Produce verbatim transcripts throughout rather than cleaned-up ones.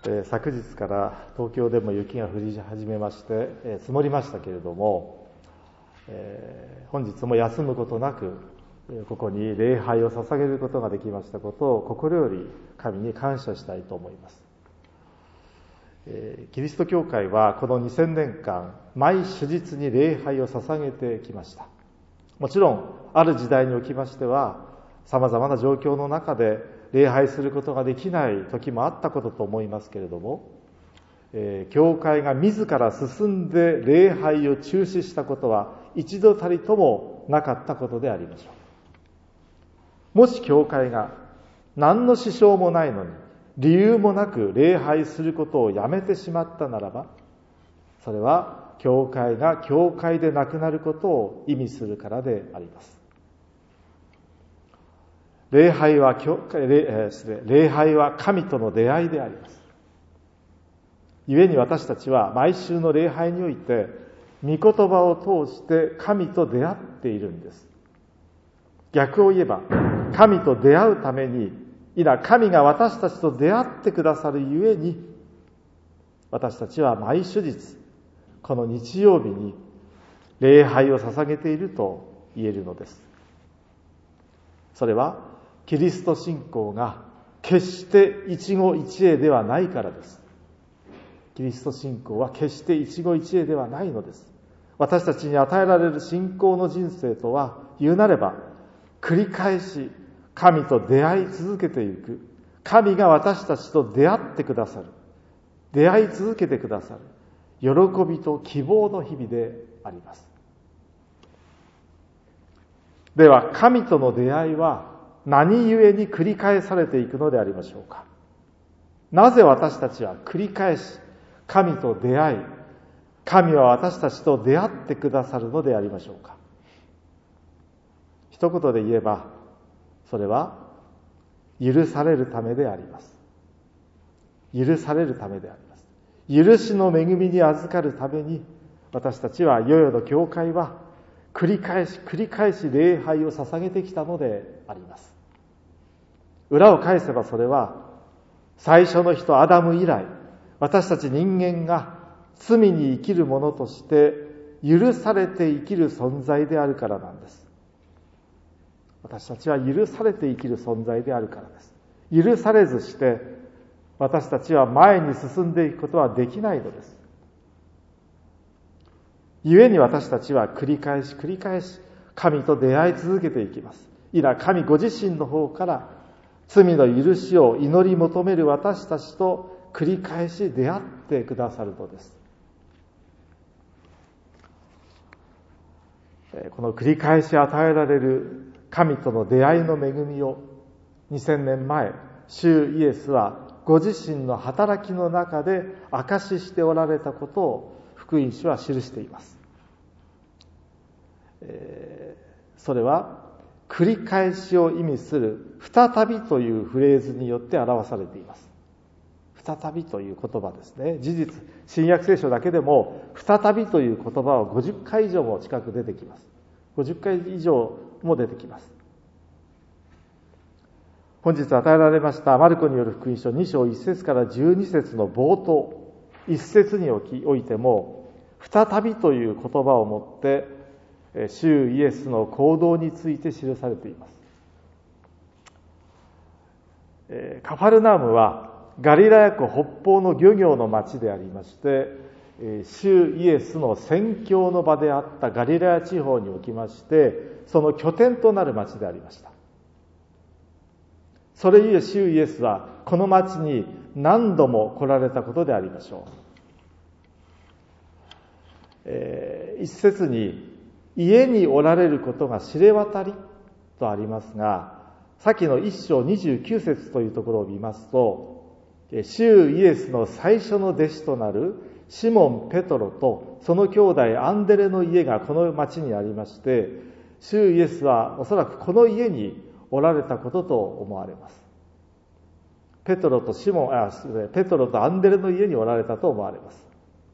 えー、昨日から東京でも雪が降り始めまして、えー、積もりましたけれども、えー、本日も休むことなくここに礼拝を捧げることができましたことを心より神に感謝したいと思います。えー、キリスト教会はこのにせんねんかん毎主日に礼拝を捧げてきました。もちろんある時代におきましてはさまざまな状況の中で礼拝することができない時もあったことと思いますけれども、えー、教会が自ら進んで礼拝を中止したことは一度たりともなかったことでありましょう。もし教会が何の支障もないのに理由もなく礼拝することをやめてしまったならば、それは教会が教会でなくなることを意味するからであります。礼拝は教会、礼、礼拝は神との出会いであります。故に私たちは毎週の礼拝において御言葉を通して神と出会っているんです。逆を言えば神と出会うために、いや神が私たちと出会ってくださるゆえに、私たちは毎主日この日曜日に礼拝を捧げていると言えるのです。それはキリスト信仰が決して一期一会ではないからです。キリスト信仰は決して一期一会ではないのです。私たちに与えられる信仰の人生とは、言うなれば繰り返し神と出会い続けていく、神が私たちと出会ってくださる、出会い続けてくださる喜びと希望の日々であります。では神との出会いは何故に繰り返されていくのでありましょうか。なぜ私たちは繰り返し神と出会い、神は私たちと出会ってくださるのでありましょうか。一言で言えば、それは許されるためであります。許されるためであります。許しの恵みに預かるために、私たちは世々の教会は繰り返し繰り返し礼拝を捧げてきたのであります。裏を返せばそれは最初の人アダム以来、私たち人間が罪に生きる者として許されて生きる存在であるからなんです。私たちは許されて生きる存在であるからです。許されずして私たちは前に進んでいくことはできないのです。故に私たちは繰り返し繰り返し神と出会い続けていきます。以来神ご自身の方から罪の許しを祈り求める私たちと繰り返し出会ってくださるのです。この繰り返し与えられる神との出会いの恵みをにせんねんまえ、主イエスはご自身の働きの中で証ししておられたことを福音書は記しています。えー、それは繰り返しを意味する再びというフレーズによって表されています。再びという言葉ですね。事実、新約聖書だけでも再びという言葉はごじゅっかい以上も近く出てきます。ごじゅっかい以上も出てきます。本日与えられましたマルコによる福音書にしょういっせつからじゅうにせつの冒頭、いっせつにおいても再びという言葉をもって主イエスの行動について記されています。カファルナウムはガリラヤ湖北方の漁業の町でありまして、主イエスの宣教の場であったガリラヤ地方におきましてその拠点となる町でありました。それゆえ主イエスはこの町に何度も来られたことでありましょう。えー、一節に家におられることが知れ渡りとありますが、さっきの一章にじゅうきゅうせつというところを見ますと、主イエスの最初の弟子となるシモン・ペトロとその兄弟アンデレの家がこの町にありまして、主イエスはおそらくこの家におられたことと思われます。ペトロとシモン、あ、ペトロとアンデレの家におられたと思われます。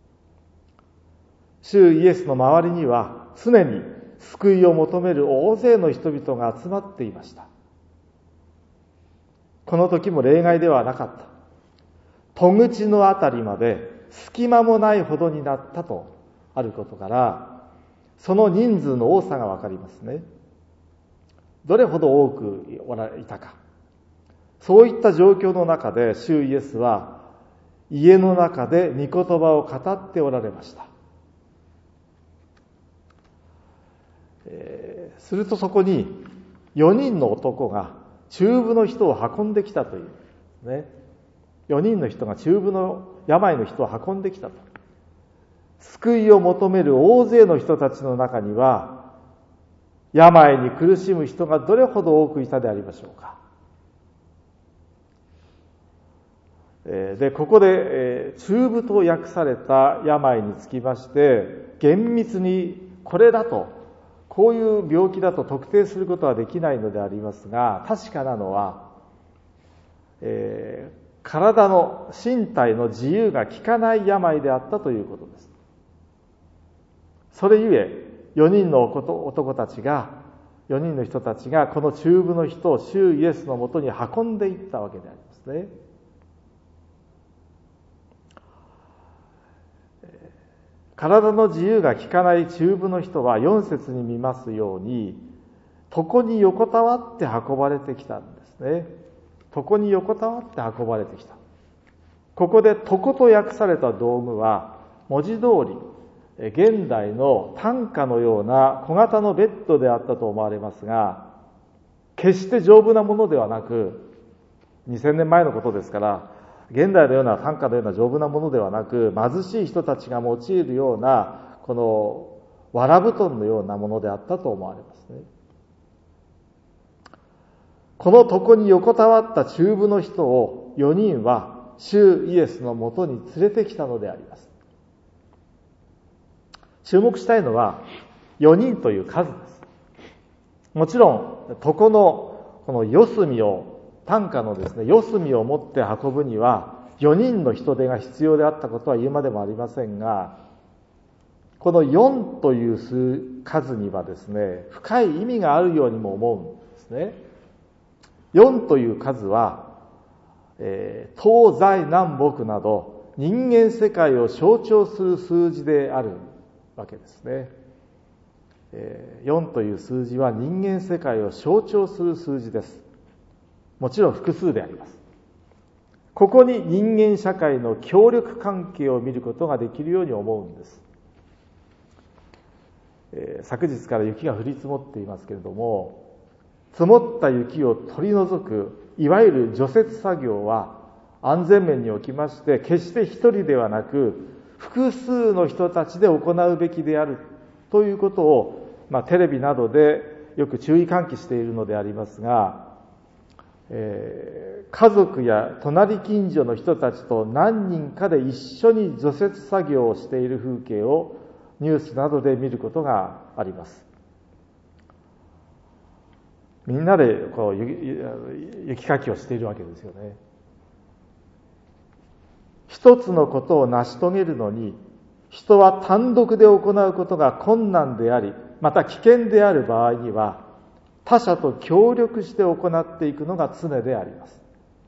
主イエスの周りには常に救いを求める大勢の人々が集まっていました。この時も例外ではなかった。 戸口のあたりまで隙間もないほどになったとあることから、その人数の多さがわかりますね。どれほど多くおられたか。そういった状況の中で主イエスは家の中で御言葉を語っておられました。えー、するとそこによにんの男が中部の人を運んできたというね。よにんの人が中部の病の人を運んできたと。救いを求める大勢の人たちの中には、病に苦しむ人がどれほど多くいたでありましょうか。で、ここで中部と訳された病につきまして、厳密にこれだと、こういう病気だと特定することはできないのでありますが、確かなのは、えー、体の身体の自由が利かない病であったということです。それゆえ、よにんの男たちが、よにんの人たちがこの中部の人を主イエスのもとに運んでいったわけでありますね。体の自由が利かない中部の人はよん節に見ますように、床に横たわって運ばれてきたんですね。床に横たわって運ばれてきた。ここで床と訳された道具は文字通り現代の担架のような小型のベッドであったと思われますが、決して丈夫なものではなく、にせんねんまえのことですから、現代のような担架のような丈夫なものではなく、貧しい人たちが用いるようなこの藁布団のようなものであったと思われますね。この床に横たわった中部の人をよにんは主イエスのもとに連れてきたのであります。注目したいのはよにんという数です。もちろん床のこの四隅を、担架のですね、四隅を持って運ぶにはよにんの人手が必要であったことは言うまでもありませんが、このよんという数数にはですね、深い意味があるようにも思うんですね。よんという数は、えー、東西南北など人間世界を象徴する数字であるわけですね。えー、よんという数字は人間世界を象徴する数字です。もちろん複数であります。ここに人間社会の協力関係を見ることができるように思うんです。えー、昨日から雪が降り積もっていますけれども、積もった雪を取り除くいわゆる除雪作業は安全面におきまして決して一人ではなく複数の人たちで行うべきであるということを、まあ、テレビなどでよく注意喚起しているのでありますが、えー、家族や隣近所の人たちと何人かで一緒に除雪作業をしている風景をニュースなどで見ることがあります。みんなでこう 雪, 雪かきをしているわけですよね。一つのことを成し遂げるのに、人は単独で行うことが困難であり、また危険である場合には、他者と協力して行っていくのが常であります。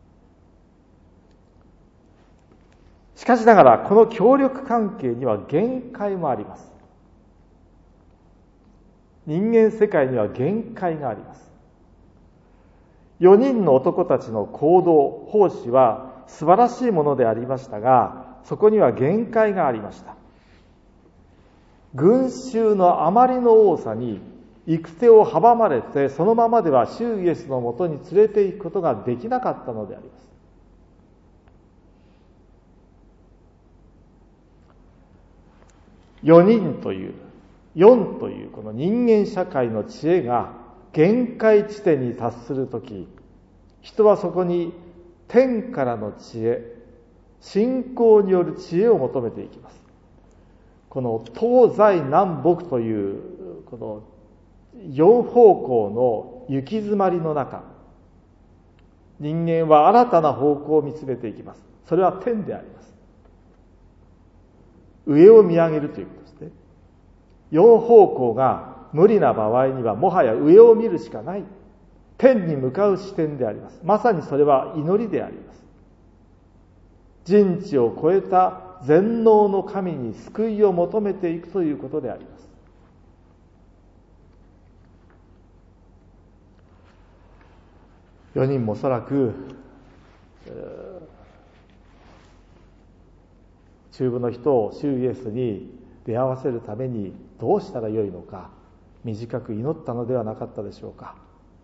しかしながら、この協力関係には限界もあります。人間世界には限界があります。よにんの男たちの行動、奉仕は素晴らしいものでありましたが、そこには限界がありました。群衆のあまりの多さに行く手を阻まれて、そのままでは主イエスのもとに連れて行くことができなかったのであります。よにんという、よんというこの人間社会の知恵が限界地点に達するとき、人はそこに天からの知恵、信仰による知恵を求めていきます。この東西南北というこの四方向の行き詰まりの中、人間は新たな方向を見つめていきます。それは天であります。上を見上げるということですね。四方向が無理な場合にはもはや上を見るしかない。天に向かう視点であります。まさにそれは祈りであります。 人知を超えた全能の神に救いを求めていくということであります。よにんもおそらく中部の人を主イエスに出会わせるためにどうしたらよいのか短く祈ったのではなかったでしょうか。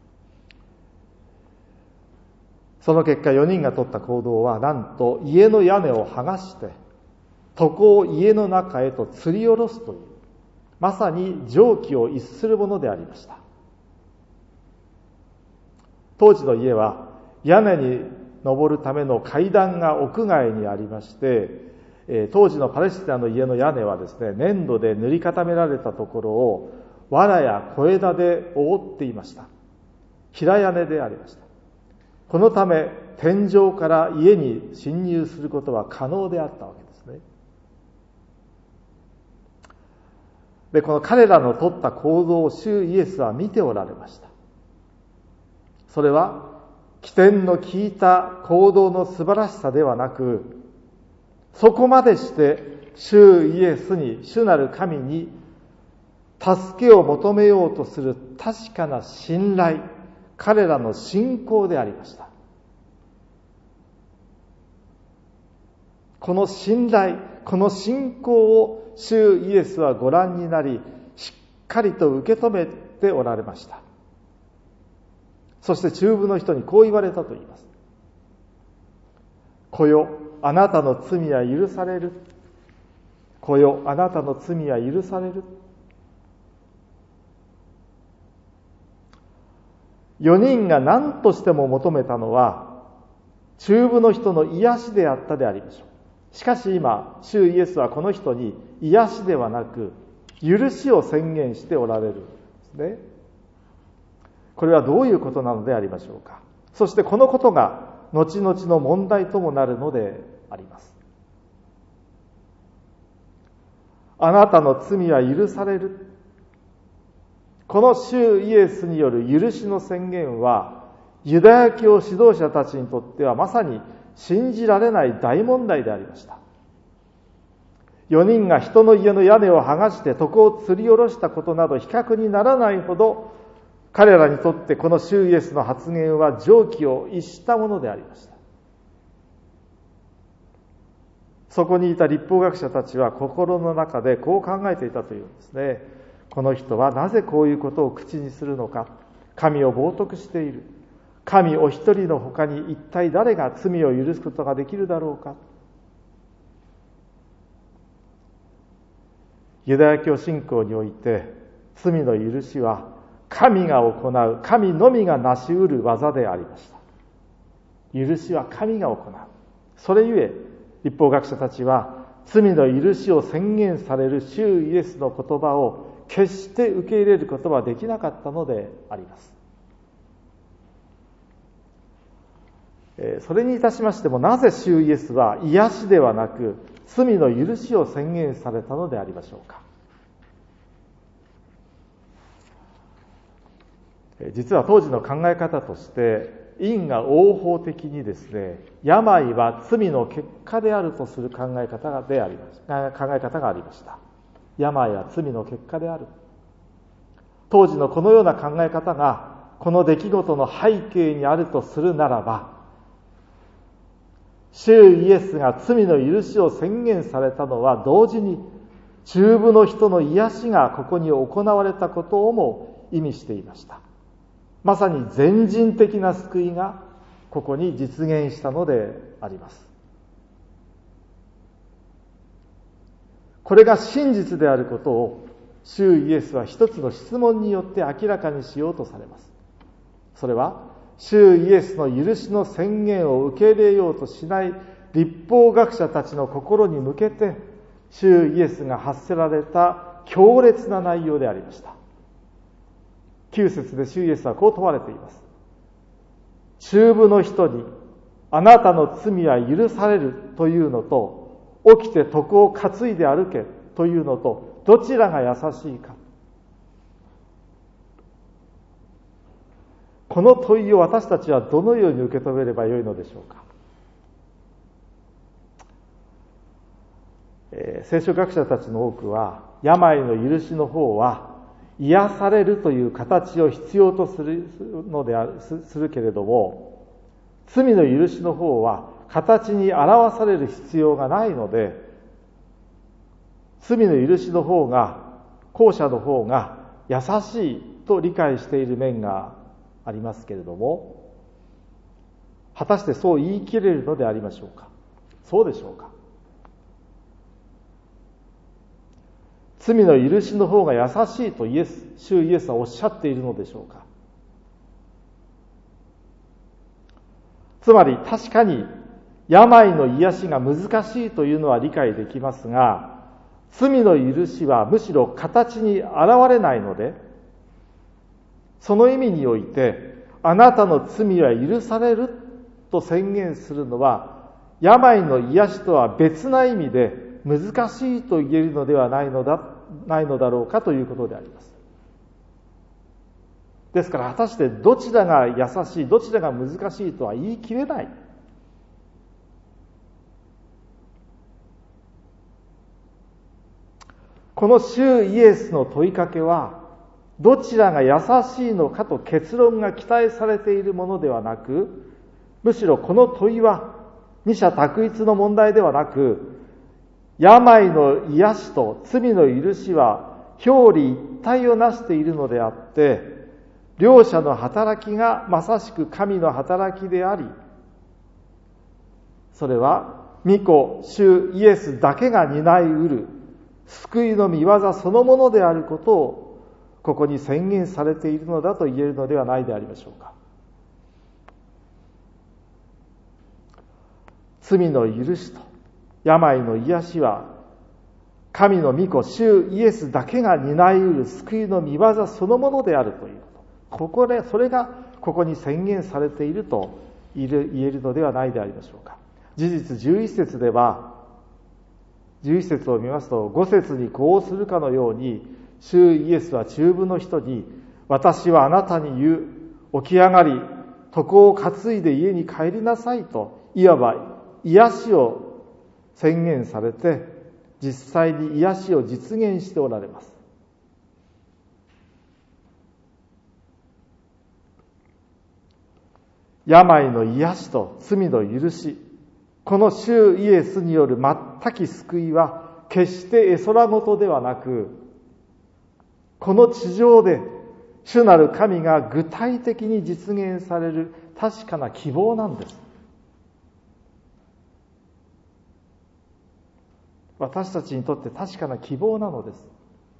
その結果よにんが取った行動はなんと家の屋根を剥がして床を家の中へと吊り下ろすというまさに常軌を逸するものでありました。当時の家は屋根に登るための階段が屋外にありまして、当時のパレスチナの家の屋根はですね、粘土で塗り固められたところを藁や小枝で覆っていました。平屋根でありました。このため天井から家に侵入することは可能であったわけですね。で、この彼らの取った行動を主イエスは見ておられました。それは起点の効いた行動の素晴らしさではなく、そこまでして主イエスに、主なる神に助けを求めようとする確かな信頼、彼らの信仰でありました。この信頼、この信仰を主イエスはご覧になり、しっかりと受け止めておられました。そして中部の人にこう言われたと言います。子よ、あなたの罪は許される。子よ、あなたの罪は許される。よにんが何としても求めたのは中部の人の癒しであったでありましょう。しかし今、主イエスはこの人に癒しではなく許しを宣言しておられるんですね。これはどういうことなのでありましょうか。そしてこのことが後々の問題ともなるのであります。あなたの罪は許される。この主イエスによる許しの宣言は、ユダヤ教指導者たちにとってはまさに信じられない大問題でありました。よにんが人の家の屋根を剥がして床を吊り下ろしたことなど比較にならないほど、彼らにとってこの主イエスの発言は常軌を逸したものでありました。そこにいた律法学者たちは心の中でこう考えていたというんですね。この人はなぜこういうことを口にするのか。神を冒涜している。神お一人の他に一体誰が罪を許すことができるだろうか。ユダヤ教信仰において罪の許しは神が行う、神のみが成し得る技でありました。許しは神が行う。それゆえ律法学者たちは罪の許しを宣言される主イエスの言葉を決して受け入れることはできなかったのであります。それにいたしましても、なぜ主イエスは癒しではなく罪の許しを宣言されたのでありましょうか。実は当時の考え方として因果応報的にですね、病は罪の結果であるとする考え方でありました。考え方がありました。病は罪の結果である。当時のこのような考え方がこの出来事の背景にあるとするならば、主イエスが罪の許しを宣言されたのは同時に中部の人の癒しがここに行われたことをも意味していました。まさに全人的な救いがここに実現したのであります。これが真実であることを主イエスは一つの質問によって明らかにしようとされます。それは主イエスの許しの宣言を受け入れようとしない律法学者たちの心に向けて主イエスが発せられた強烈な内容でありました。きゅう節で主イエスはこう問われています。中部の人にあなたの罪は許されるというのと、起きて床を担いで歩けというのと、どちらが優しいか。この問いを私たちはどのように受け止めればよいのでしょうか。 えー、聖書学者たちの多くは、病の許しの方は癒されるという形を必要とするのである、するけれども、罪の許しの方は形に表される必要がないので、罪の許しの方が、後者の方が優しいと理解している面がありますけれども、果たしてそう言い切れるのでありましょうか。そうでしょうか。罪の許しの方が優しいとイエス、主イエスはおっしゃっているのでしょうか。つまり確かに病の癒しが難しいというのは理解できますが、罪の許しはむしろ形に現れないので、その意味においてあなたの罪は許されると宣言するのは、病の癒しとは別な意味で難しいと言えるのではないのだ、ないのだろうかということであります。ですから果たしてどちらが優しい、どちらが難しいとは言い切れない。この主イエスの問いかけは、どちらが優しいのかと結論が期待されているものではなく、むしろこの問いは二者択一の問題ではなく、病の癒しと罪の許しは表裏一体をなしているのであって、両者の働きがまさしく神の働きであり、それは御子主イエスだけが担いうる救いの御業そのものであることをここに宣言されているのだと言えるのではないでありましょうか。罪の許しと病の癒しは神の御子主イエスだけが担いうる救いの御業そのものであるということ、ここでそれがここに宣言されていると言えるのではないでありましょうか。事実じゅういち節では、じゅういち節を見ますと、ご節にこうするかのように、主イエスは中部の人に、私はあなたに言う、起き上がり床を担いで家に帰りなさいと、いわば癒しを宣言されて、実際に癒しを実現しておられます。病の癒しと罪の許し、この主イエスによる全き救いは決して絵空事ではなく、この地上で主なる神が具体的に実現される確かな希望なんです。私たちにとって確かな希望なのです。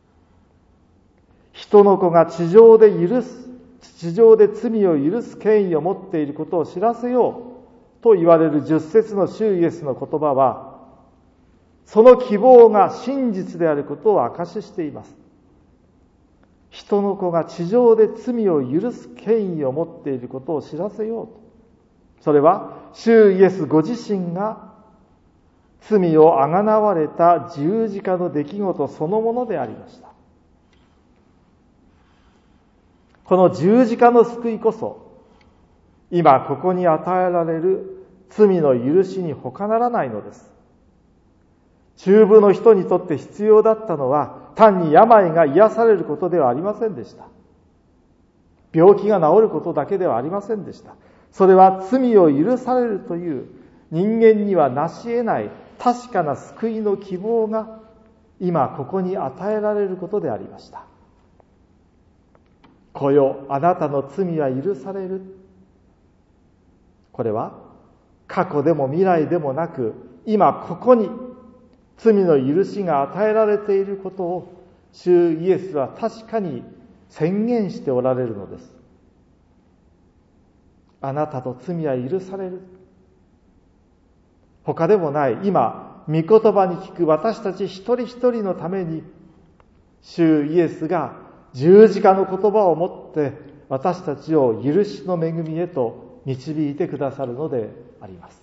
人の子が地上で許す、地上で罪を許す権威を持っていることを知らせようと言われる十節の主イエスの言葉は、その希望が真実であることを証ししています。人の子が地上で罪を許す権威を持っていることを知らせようと。それは主イエスご自身が罪をあがなわれた十字架の出来事そのものでありました。この十字架の救いこそ、今ここに与えられる罪の許しに他ならないのです。中部の人にとって必要だったのは、単に病が癒されることではありませんでした。病気が治ることだけではありませんでした。それは罪を許されるという人間にはなし得ない確かな救いの希望が今ここに与えられることでありました。来よ、あなたの罪は許される。これは過去でも未来でもなく、今ここに罪の許しが与えられていることを主イエスは確かに宣言しておられるのです。あなたと罪は許される。他でもない今御言葉に聞く私たち一人一人のために、主イエスが十字架の言葉をもって私たちを許しの恵みへと導いてくださるのであります。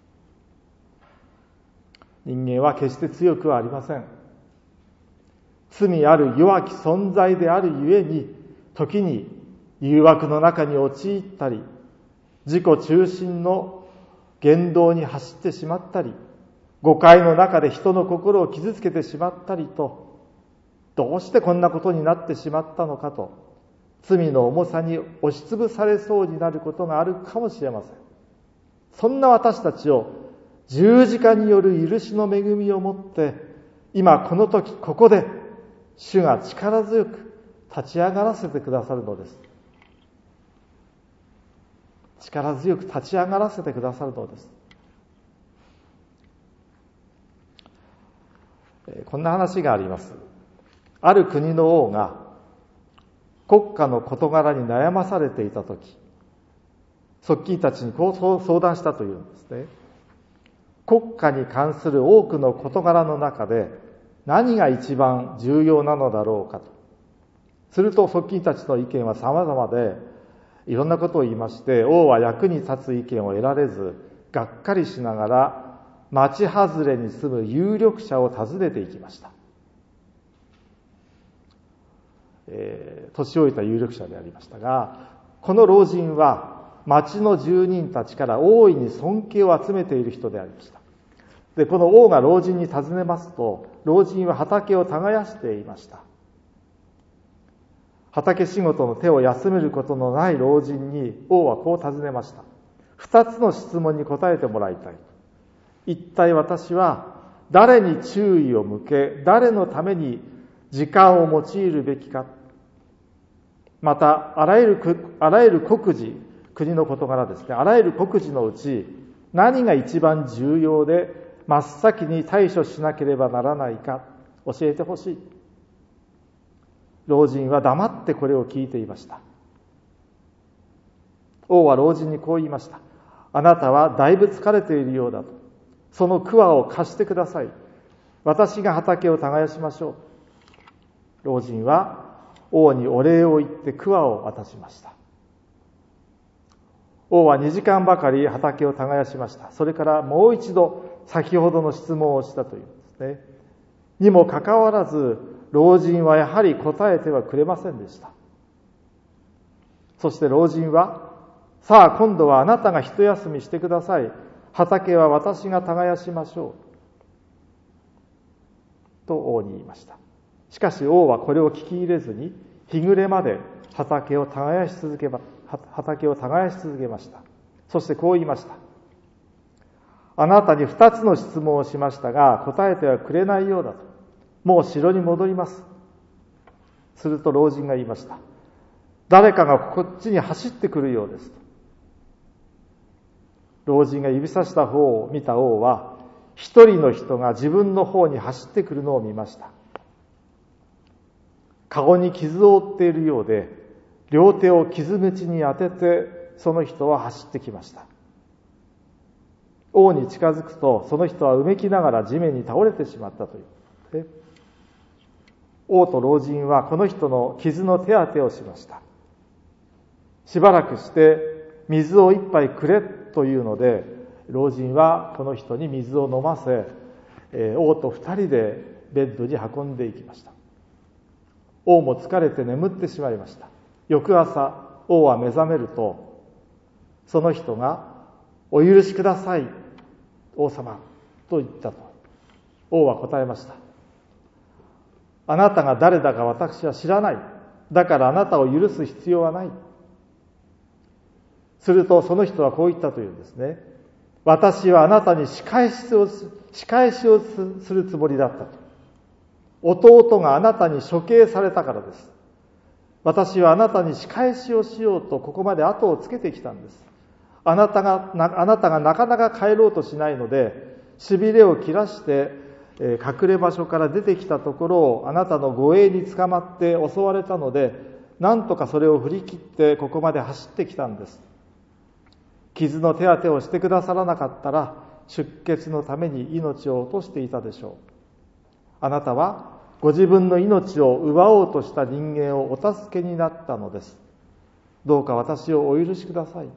人間は決して強くはありません。罪ある弱き存在であるゆえに、時に誘惑の中に陥ったり、自己中心の言動に走ってしまったり、 誤解の中で人の心を傷つけてしまったりと、どうしてこんなことになってしまったのかと、罪の重さに押しつぶされそうになることがあるかもしれません。そんな私たちを十字架による許しの恵みをもって、今この時ここで主が力強く立ち上がらせてくださるのです。力強く立ち上がらせてくださるのです。こんな話があります。ある国の王が国家の事柄に悩まされていたとき、側近たちにこう相談したというんですね。国家に関する多くの事柄の中で何が一番重要なのだろうかと。すると側近たちの意見は様々で、いろんなことを言いまして、王は役に立つ意見を得られず、がっかりしながら町外れに住む有力者を訪ねていきました。えー、年老いた有力者でありましたが、この老人は町の住人たちから大いに尊敬を集めている人でありました。で、この王が老人に尋ねますと、老人は畑を耕していました。畑仕事の手を休めることのない老人に王はこう尋ねました。二つの質問に答えてもらいたい。一体私は誰に注意を向け、誰のために時間を用いるべきか。また、あらゆる、あらゆる国事、国の事柄ですね。あらゆる国事のうち、何が一番重要で、真っ先に対処しなければならないか、教えてほしい。老人は黙ってこれを聞いていました。王は老人にこう言いました。あなたはだいぶ疲れているようだと。その桑を貸してください。私が畑を耕しましょう。老人は王にお礼を言って桑を渡しました。王はにじかんばかり畑を耕しました。それからもう一度先ほどの質問をしたというんですね。にもかかわらず、老人はやはり答えてはくれませんでした。そして老人は、さあ今度はあなたが一休みしてください。畑は私が耕しましょう。と王に言いました。しかし王はこれを聞き入れずに、日暮れまで畑を耕し続けま、畑を耕し続けました。そしてこう言いました。あなたに二つの質問をしましたが、答えてはくれないようだと。もう城に戻ります。すると老人が言いました。誰かがこっちに走ってくるようですと。老人が指さした方を見た王は、一人の人が自分の方に走ってくるのを見ました。顔に傷を負っているようで、両手を傷口に当てて、その人は走ってきました。王に近づくと、その人はうめきながら地面に倒れてしまったという。王と老人はこの人の傷の手当てをしました。しばらくして水を一杯くれというので、老人はこの人に水を飲ませ、王と二人でベッドに運んでいきました。王も疲れて眠ってしまいました。翌朝、王は目覚めると、その人がお許しください、王様と言ったと。王は答えました。あなたが誰だか私は知らない。だからあなたを許す必要はない。するとその人はこう言ったというんですね。私はあなたに仕返しをす、仕返しをするつもりだったと。弟があなたに処刑されたからです。私はあなたに仕返しをしようとここまで後をつけてきたんです。あなたが、あなたがなかなか帰ろうとしないので、しびれを切らして隠れ場所から出てきたところをあなたの護衛に捕まって襲われたので、なんとかそれを振り切ってここまで走ってきたんです。傷の手当てをしてくださらなかったら出血のために命を落としていたでしょう。あなたはご自分の命を奪おうとした人間をお助けになったのです。どうか私をお許しください。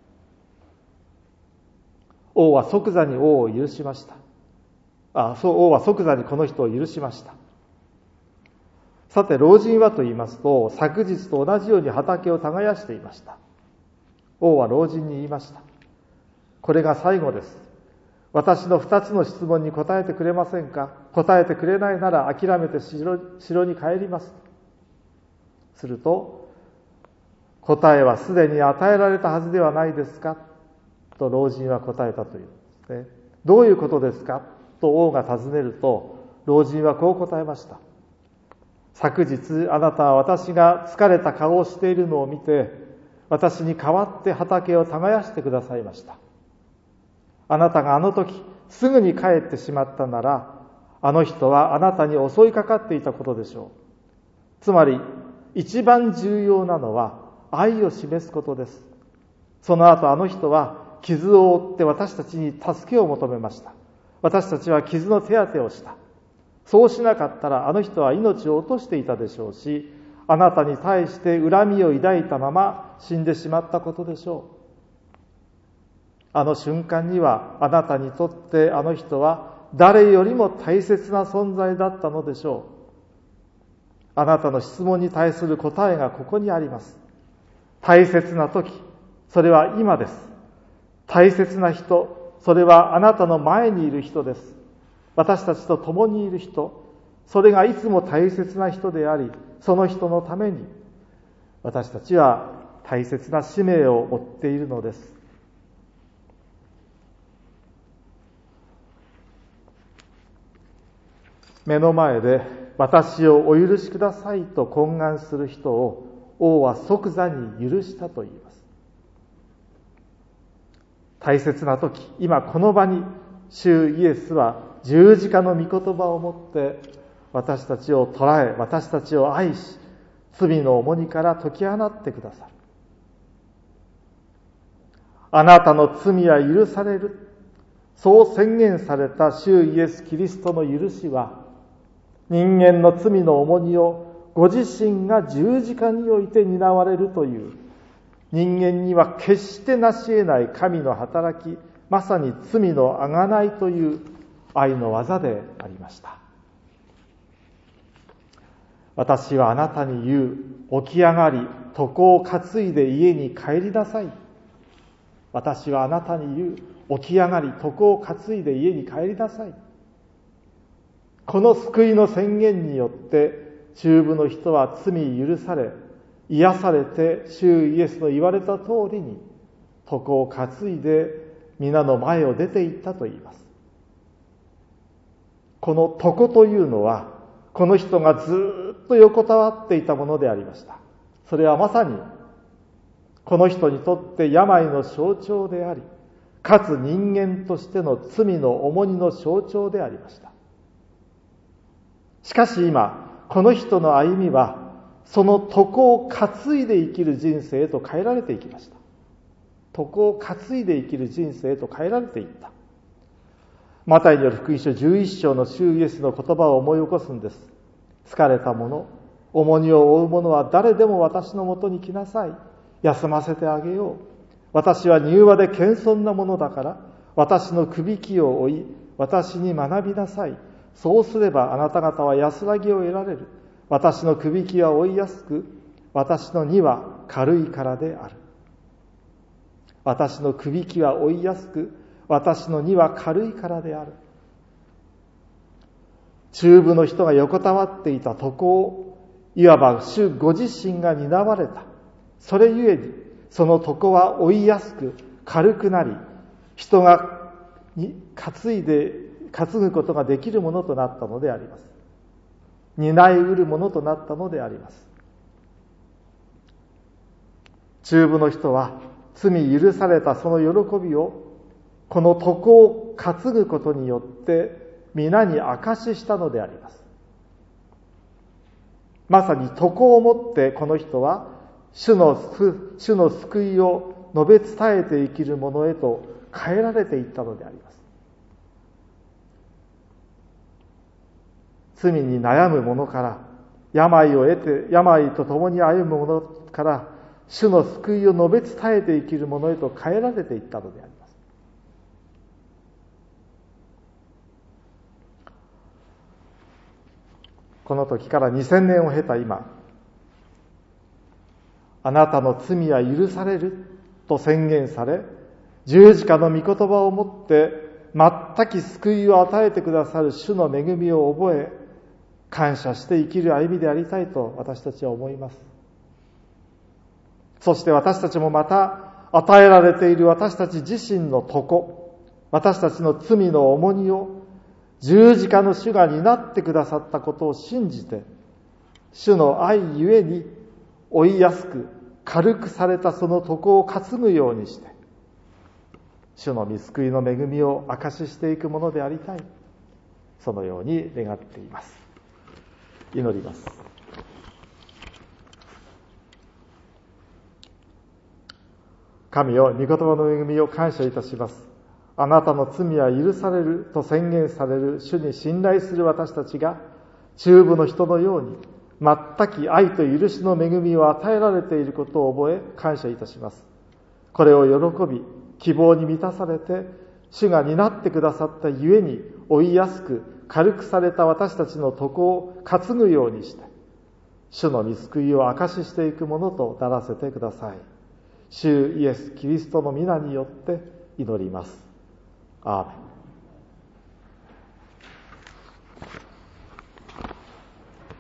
王は即座に王を許しました。あ、そう、王は即座にこの人を許しました。さて、老人はと言いますと、昨日と同じように畑を耕していました。王は老人に言いました。これが最後です。 私の二つの質問に答えてくれませんか。答えてくれないなら諦めて城、城に帰ります。すると、答えはすでに与えられたはずではないですかと老人は答えたというんですね。どういうことですかと王が尋ねると、老人はこう答えました。昨日あなたは私が疲れた顔をしているのを見て、私に代わって畑を耕してくださいました。あなたがあの時すぐに帰ってしまったなら、あの人はあなたに襲いかかっていたことでしょう。つまり一番重要なのは愛を示すことです。その後あの人は傷を負って私たちに助けを求めました。私たちは傷の手当てをした。そうしなかったらあの人は命を落としていたでしょうし、あなたに対して恨みを抱いたまま死んでしまったことでしょう。あの瞬間にはあなたにとってあの人は誰よりも大切な存在だったのでしょう。あなたの質問に対する答えがここにあります。大切な時、それは今です。大切な人、それはあなたの前にいる人です。私たちと共にいる人、それがいつも大切な人であり、その人のために私たちは大切な使命を負っているのです。目の前で私をお許しくださいと懇願する人を王は即座に許したと言います。大切な時、今この場に主イエスは十字架の御言葉をもって私たちを捉え、私たちを愛し、罪の重荷から解き放ってくださる。あなたの罪は許される、そう宣言された主イエスキリストの許しは、人間の罪の重荷をご自身が十字架において担われるという、人間には決して成し得ない神の働き、まさに罪の贖いという愛の技でありました。私はあなたに言う、起き上がり、床を担いで家に帰りなさい。私はあなたに言う、起き上がり、床を担いで家に帰りなさい。この救いの宣言によって、中部の人は罪許され、癒されて、主イエスの言われた通りに、床を担いで皆の前を出て行ったと言います。この床というのは、この人がずっと横たわっていたものでありました。それはまさに、この人にとって病の象徴であり、かつ人間としての罪の重荷の象徴でありました。しかし今、この人の歩みは、その床を担いで生きる人生へと変えられていきました。床を担いで生きる人生へと変えられていった。マタイによる福音書じゅういっ章の主イエスの言葉を思い起こすんです。疲れた者、重荷を負う者は誰でも私のもとに来なさい。休ませてあげよう。私は柔和で謙遜なものだから、私のくびきを追い、私に学びなさい。そうすればあなた方は安らぎを得られる。私のくびきは追いやすく、私の荷は軽いからである。私のくびきは追いやすく、私の荷は軽いからである。中部の人が横たわっていた床を、いわば主ご自身が担われた。それゆえに、その床は追いやすく、軽くなり、人が担いで、担ぐことができるものとなったのであります。担いうるものとなったのであります。中部の人は、罪許されたその喜びを、この床を担ぐことによって皆に証ししたのであります。まさに床をもってこの人は主の、主の救いを述べ伝えて生きる者へと変えられていったのであります。罪に悩む者から、病を得て病と共に歩む者から主の救いを述べ伝えて生きる者へと変えられていったのであります。この時からにせんねんを経た今、あなたの罪は許されると宣言され、十字架の御言葉をもって全く救いを与えてくださる主の恵みを覚え、感謝して生きる歩みでありたいと私たちは思います。そして私たちもまた、与えられている私たち自身の咎、私たちの罪の重荷を十字架の主が担ってくださったことを信じて、主の愛ゆえに負いやすく軽くされたその咎を担ぐようにして、主の御救いの恵みを証ししていくものでありたい。そのように願っています。祈ります。神よ、御言葉の恵みを感謝いたします。あなたの罪は許されると宣言される主に信頼する私たちが、中部の人のように、全く愛と許しの恵みを与えられていることを覚え、感謝いたします。これを喜び、希望に満たされて、主が担ってくださったゆえに、負いやすく、軽くされた私たちの咎を担ぐようにして、主の御救いを証ししていくものとならせてください。主イエス・キリストの皆によって祈ります。アーメン。